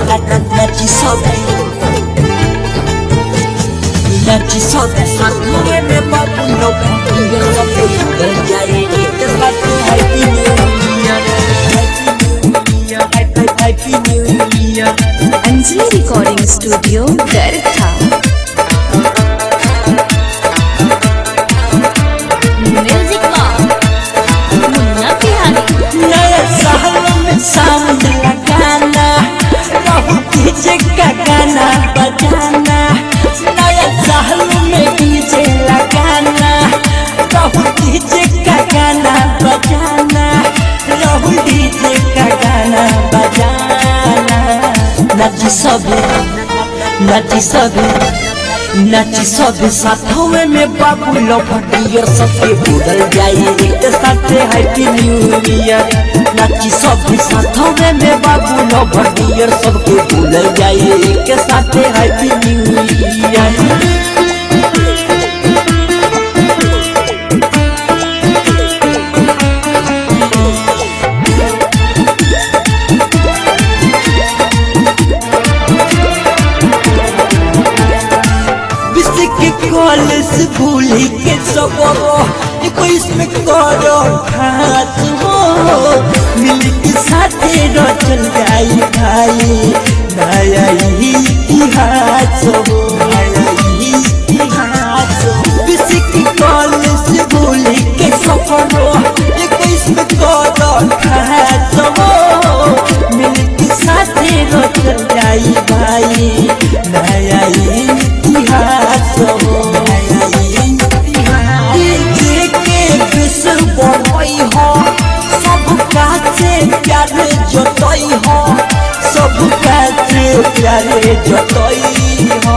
naci sobe saatnya memang penuh yang sampai terjadi di tempat happy new year happy new year Anjali Recording Studio Gartha Music Box Munna Bihari नया साल में sound लगाना रहू DJ का गाना बजाना नया साल में डीजे लगाना रहू डीजे का गाना बजाना रहू डीजे का गाना बजाना नाची सबे साथों में बाबू लौटियर सबके बुदल जाई एक साथे हैप्पी न्यू ईयर नाची सबे साथों में बाबू लौटियर सबके बुदल जाई एक साथे हैप्पी न्यू ईयर कॉलेज भूली के सबरो इसमें करो खास हो मिल के साथे रचल जाई भाई नया इतिहास हो किसी कॉलेज भूली के सबरो इसमें करो खास हो मिल के साथे रचल जाई भाई नया इतिहास हो प्यारे जतई हो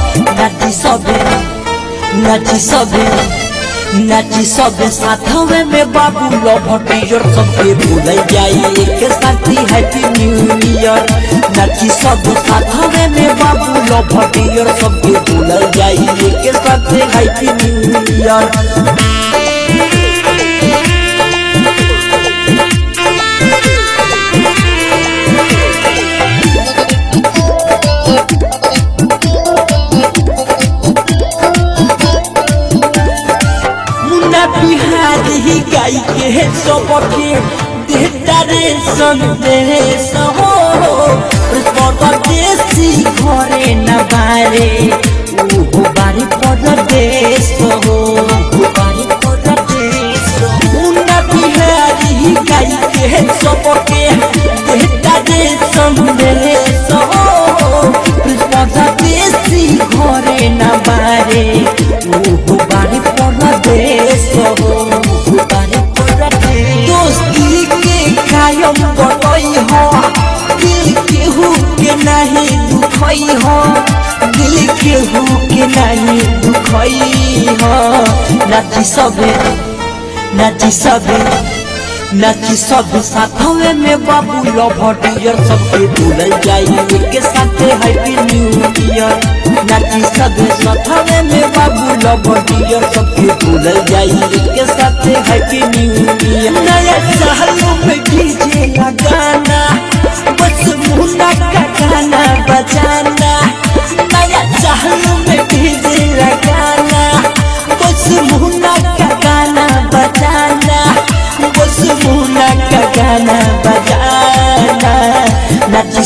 नाची सबे साथों में बाबू लौटियर सबके भूल जाई एक साथी हैप्पी न्यू ईयर नाची सबे साथों में बाबू लौटियर सबके भूल जाई एक साथी हैप्पी न्यू ईयर बिहारी गाई के सबके देता रे संदेश हो परदेसी घरे न बारे बारी परदेश हो मुन्ना बिहारी गाई के सबके देता रे संदेश हो परदेसी घरे न बारे बारी परदेश दोस्ती के कायम बनई हो दिल केहू के नहीं दुखई हो दिल केहू के नहीं दुखई हो नाची सबे साथों में बाबू लौटियर सबके भूल जाई एक साथे हैप्पी न्यू ईयर नाची सबे साथों में बाबू लौटियर सबके भूल जाई एक साथे हैप्पी न्यू ईयर नया साल में डीजे लगाना बस मुन्ना का गाना बजाना नया साल में डीजे लगाना बस मुन्ना का गाना बजाना बस मुन्ना का गाना बजाना नाची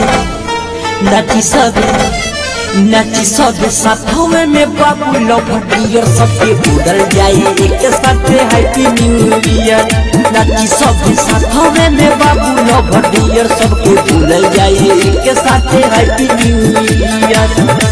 सबे साथों में बाबू लौटियर सबके बुदल जाई एक साथे हैप्पी न्यू ईयर नाची सबे साथों में बाबू लौटियर सबके बुदल जाई एक साथे हैप्पी न्यू ईयर।